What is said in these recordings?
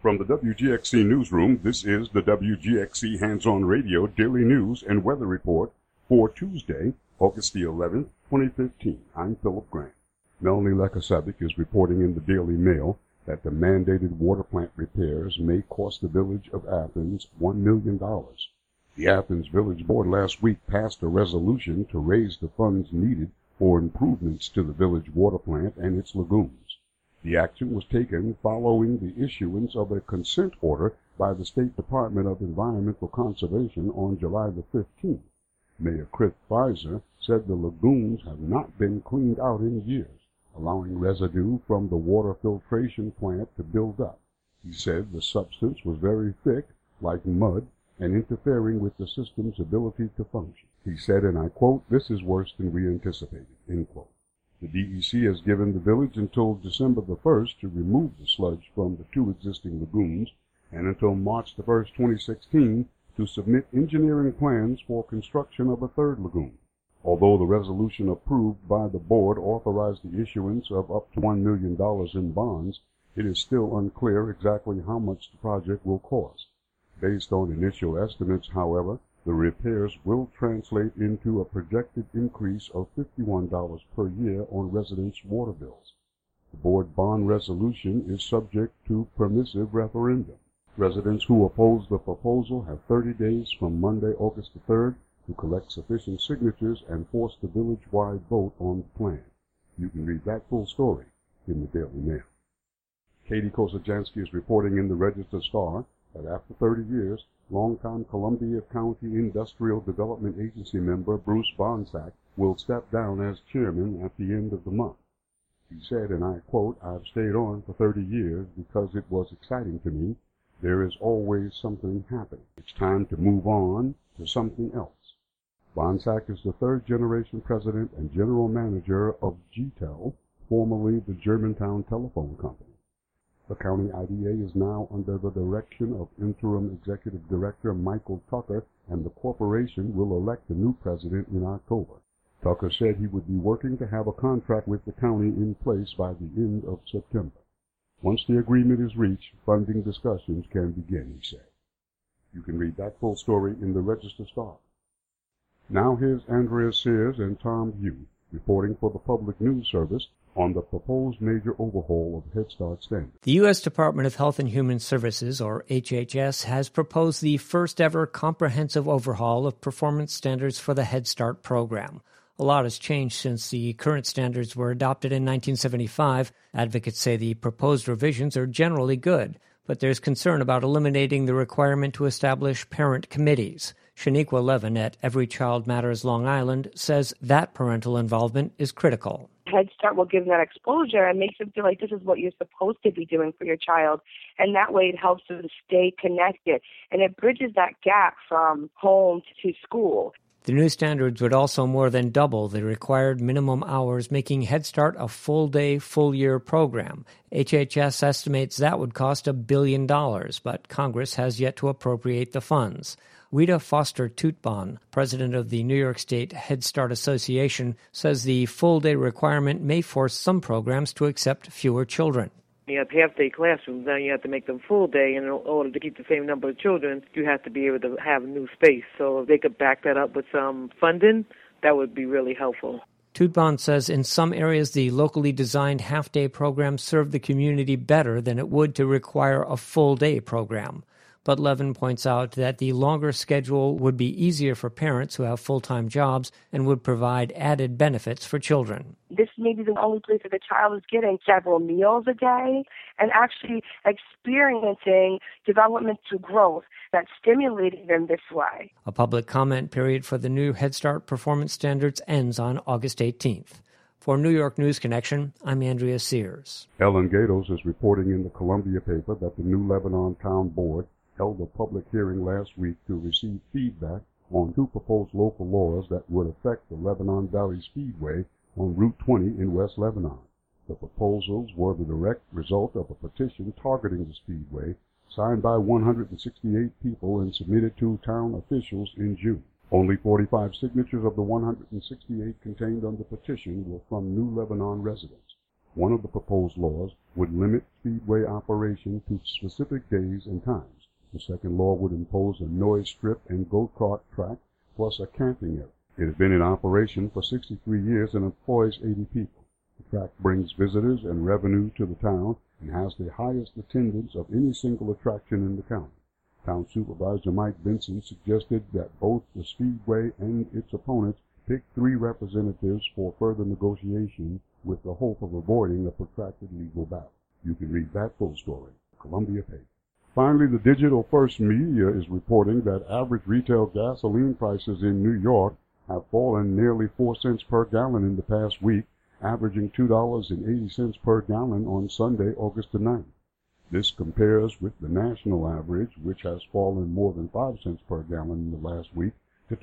From the WGXC Newsroom, this is the WGXC Hands-On Radio Daily News and Weather Report for Tuesday, August the 11th, 2015. I'm Philip Grant. Melanie Lekasavic is reporting in the Daily Mail that the mandated water plant repairs may cost the village of Athens $1 million. The Athens Village Board last week passed a resolution to raise the funds needed for improvements to the village water plant and its lagoons. The action was taken following the issuance of a consent order by the State Department of Environmental Conservation on July the 15th. Mayor Chris Pfizer said the lagoons have not been cleaned out in years, allowing residue from the water filtration plant to build up. He said the substance was very thick, like mud, and interfering with the system's ability to function. He said, and I quote, "This is worse than we anticipated," end quote. The DEC has given the village until December the 1st to remove the sludge from the two existing lagoons and until March the 1st, 2016 to submit engineering plans for construction of a third lagoon. Although the resolution approved by the board authorized the issuance of up to $1 million in bonds, it is still unclear exactly how much the project will cost. Based on initial estimates, however, the repairs will translate into a projected increase of $51 per year on residents' water bills. The board bond resolution is subject to permissive referendum. Residents who oppose the proposal have 30 days from Monday, August the 3rd, to collect sufficient signatures and force the village-wide vote on the plan. You can read that full story in the Daily Mail. Katie Kosajansky is reporting in the Register-Star that after 30 years, longtime Columbia County Industrial Development Agency member Bruce Bonsack will step down as chairman at the end of the month. He said, and I quote, "I've stayed on for 30 years because it was exciting to me. There is always something happening. It's time to move on to something else." Bonsack is the third-generation president and general manager of GTEL, formerly the Germantown Telephone Company. The county IDA is now under the direction of interim executive director Michael Tucker, and the corporation will elect a new president in October. Tucker said he would be working to have a contract with the county in place by the end of September. Once the agreement is reached, funding discussions can begin, he said. You can read that full story in the Register-Star. Now here's Andrea Sears and Tom Hugh reporting for the Public News Service on the proposed major overhaul of Head Start standards. The U.S. Department of Health and Human Services, or HHS, has proposed the first-ever comprehensive overhaul of performance standards for the Head Start program. A lot has changed since the current standards were adopted in 1975. Advocates say the proposed revisions are generally good, but there's concern about eliminating the requirement to establish parent committees. Shaniqua Levin at Every Child Matters Long Island says that parental involvement is critical. Head Start will give that exposure and makes them feel like this is what you're supposed to be doing for your child. And that way it helps them stay connected. And it bridges that gap from home to school. The new standards would also more than double the required minimum hours, making Head Start a full-day, full-year program. HHS estimates that would cost $1 billion, but Congress has yet to appropriate the funds. Rita Foster Tutbon, president of the New York State Head Start Association, says the full-day requirement may force some programs to accept fewer children. You have half-day classrooms, now you have to make them full-day, and in order to keep the same number of children, you have to be able to have new space. So if they could back that up with some funding, that would be really helpful. Tutbon says in some areas the locally designed half-day programs serve the community better than it would to require a full-day program. But Levin points out that the longer schedule would be easier for parents who have full-time jobs and would provide added benefits for children. This may be the only place that the child is getting several meals a day and actually experiencing development to growth that's stimulating them this way. A public comment period for the new Head Start performance standards ends on August 18th. For New York News Connection, I'm Andrea Sears. Ellen Gatos is reporting in the Columbia paper that the New Lebanon Town Board held a public hearing last week to receive feedback on two proposed local laws that would affect the Lebanon Valley Speedway on Route 20 in West Lebanon. The proposals were the direct result of a petition targeting the Speedway, signed by 168 people and submitted to town officials in June. Only 45 signatures of the 168 contained on the petition were from New Lebanon residents. One of the proposed laws would limit speedway operation to specific days and times. The second law would impose a noise strip and go-kart track plus a camping area. It has been in operation for 63 years and employs 80 people. The track brings visitors and revenue to the town and has the highest attendance of any single attraction in the county. Town Supervisor Mike Benson suggested that both the Speedway and its opponents pick 3 representatives for further negotiation with the hope of avoiding a protracted legal battle. You can read that full story in the Columbia paper. Finally, the Digital First Media is reporting that average retail gasoline prices in New York have fallen nearly 4 cents per gallon in the past week, averaging $2.80 per gallon on Sunday, August the 9th. This compares with the national average, which has fallen more than 5 cents per gallon in the last week, to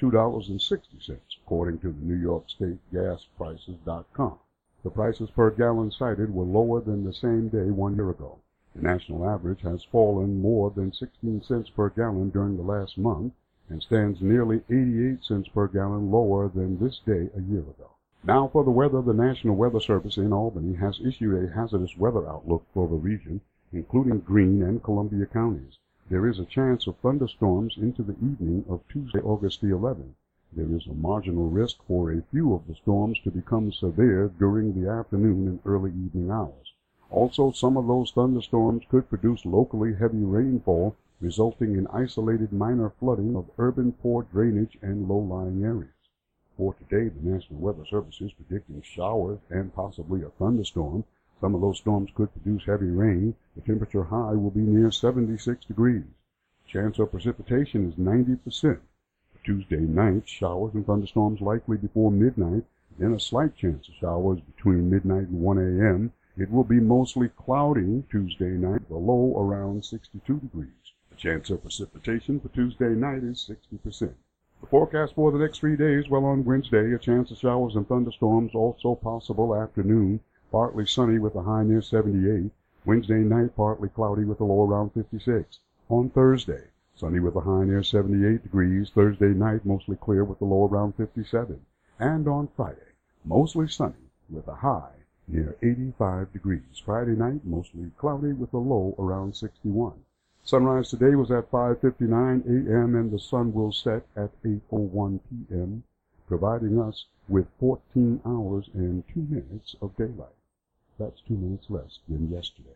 $2.60, according to the New York State GasPrices.com. The prices per gallon cited were lower than the same day 1 year ago. The national average has fallen more than 16 cents per gallon during the last month and stands nearly 88 cents per gallon lower than this day a year ago. Now for the weather, the National Weather Service in Albany has issued a hazardous weather outlook for the region, including Greene and Columbia counties. There is a chance of thunderstorms into the evening of Tuesday, August the 11th. There is a marginal risk for a few of the storms to become severe during the afternoon and early evening hours. Also, some of those thunderstorms could produce locally heavy rainfall, resulting in isolated minor flooding of urban poor drainage and low-lying areas. For today, the National Weather Service is predicting showers and possibly a thunderstorm. Some of those storms could produce heavy rain. The temperature high will be near 76 degrees. Chance of precipitation is 90%. Tuesday night, showers and thunderstorms likely before midnight, then a slight chance of showers between midnight and 1 a.m. It will be mostly cloudy Tuesday night, with a low around 62 degrees. The chance of precipitation for Tuesday night is 60%. The forecast for the next 3 days, well, on Wednesday, a chance of showers and thunderstorms, also possible afternoon, partly sunny with a high near 78. Wednesday night, partly cloudy with a low around 56. On Thursday, sunny with a high near 78 degrees. Thursday night, mostly clear with a low around 57. And on Friday, mostly sunny with a high near 85 degrees. Friday night, mostly cloudy with a low around 61. Sunrise today was at 5:59 a.m. and the sun will set at 8:01 p.m., providing us with 14 hours and 2 minutes of daylight. That's 2 minutes less than yesterday.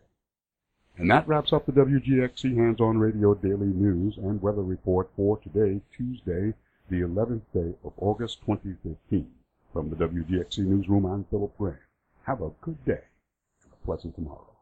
And that wraps up the WGXC Hands-On Radio Daily News and Weather Report for today, Tuesday, the 11th day of August 2015. From the WGXC Newsroom, I'm Philip Graham. Have a good day and a pleasant tomorrow.